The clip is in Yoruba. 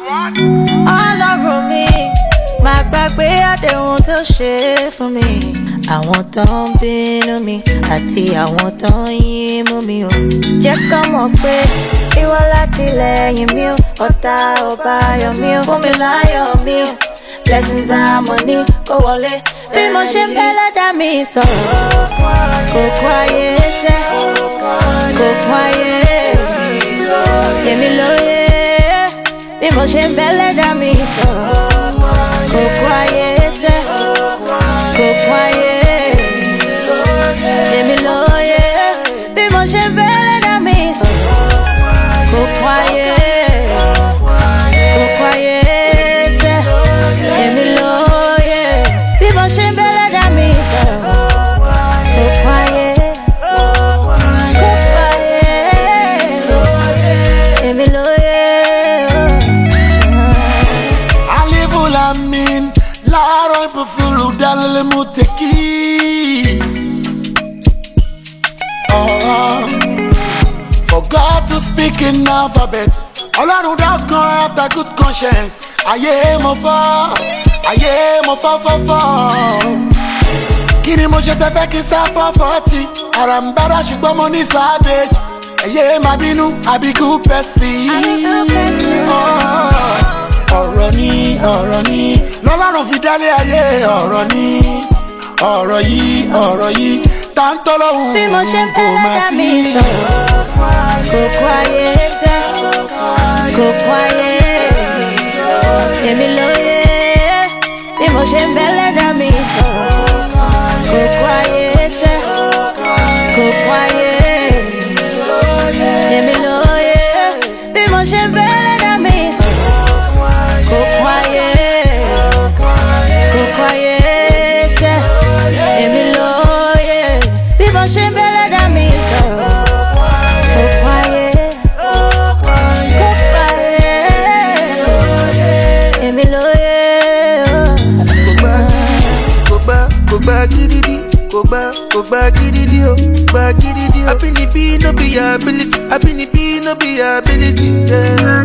Ọlọ́run mi, má gbàgbé àdéhùn tó ṣe fún mi. Àwọn tó ń bínú mi àti àwọn tó ń yín mú mi o. Jẹ́ kó mọ̀ pé ìwọ látìlẹ́yìn mi o. Ọ̀tá ò bá yọ̀ mí o. Fún mi láyọ̀ mi o. Blessings and money kó wọlé. Bí mo ṣe ń bẹ́ lẹ́dàá mi sọ̀rọ̀. Kò kú ayé sẹ́, kò kú ayé. Yẹmi lóye. Bí mo ṣe ń bẹ́ lẹ́dàá mi sọ̀rọ̀. Kò kú ayé sẹ́, kò kú ayé. Yẹmi lóye. Bí mo ṣe ń bẹ́ lẹ́dàá mi sọ̀rọ̀. Kò kú ayé, kò kú ayé sẹ́. Yẹmi lóye. Bí mo ṣe ń bẹ́ lẹ́dàá mi sọ̀rọ̀. Kò kú ayé, kò kú ayé. Yẹmi lóye. Amin, Laro Pufulu Dalele Muteki. For God to speak in alphabet. All I do that come after good conscience. Aye mo fa. Kini mo ṣe te fẹ́ kí sá 440. Arambara ṣùgbọ́n mo ní savage. Aye ma bínú, abiku pẹ̀sì. Ọ̀rọ̀ ni lọ́lọ́run fi dálé ayé ọ̀rọ̀ yìí tá ń tọ́lọ́hun bí mo ṣe ń kò fẹ́ má lẹ́dàá sí. mi sọ̀rọ̀. Kò kú ayé sẹ́, kò kú ayé. Yẹmi lóye. Bí mo ṣe ń fẹ́ lẹ́dàá mi sọ̀rọ̀. Kò kú ayé sẹ́, kò kú ayé. Yẹmi lóye. Bí mo ṣe ń fẹ́ lẹ́dàá mi sọ̀rọ̀. Kò kú ayé, kò kú ayé sẹ́. Yẹmi lóye. Bí mo ṣe ń fẹ́ lẹ́dàá mi sọ̀rọ̀. Kò kú ayé, kò kú ayé. Yẹmi lóye. Kò gbà gididi, kò gbà gididi o, gbà gididi o. Abínibí no be your ability, abínibí no be your ability. Yeah.